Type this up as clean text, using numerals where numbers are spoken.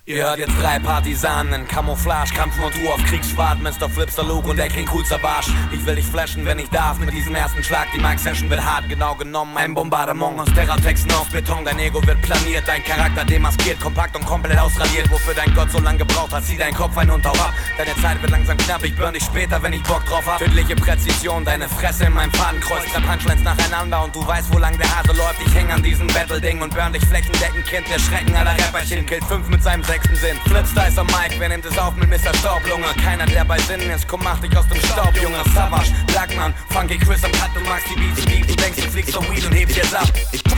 Ihr hört jetzt 3 Partisanen in Camouflage, Kampfmontur auf Kriegsfahrt, Mr. Flipster Luke und der King coolster Barsch. Ich will dich flashen, wenn ich darf, mit diesem ersten Schlag. Die Mic-Session wird hart, genau genommen ein Bombardement aus Terratexten auf Beton. Dein Ego wird planiert, dein Charakter demaskiert, kompakt und komplett ausradiert. Wofür dein Gott so lange gebraucht hat, zieh deinen Kopf ein und hau ab. Deine Zeit wird langsam knapp, ich burn dich später, wenn ich Bock drauf hab. Tödliche Präzision, deine Fresse in meinem Fadenkreuz. Drei Punchlines nacheinander und du weißt, wo lang der Hase läuft. Ich häng an diesem Battle-Ding und burn dich flächendeckend, Kind. Der Schrecken aller Rapperchen killt 5 mit seinem 6. Sinn. Flipster ist am Mic, wer nimmt es auf mit Mr. Staublunge? Keiner, der bei Sinnen ist, komm, mach dich aus dem Staub, Junge. Savage, Blackman, Funky Chris am Cut, du magst die Beats, du denkst, du fliegst so weed und hebst jetzt ab.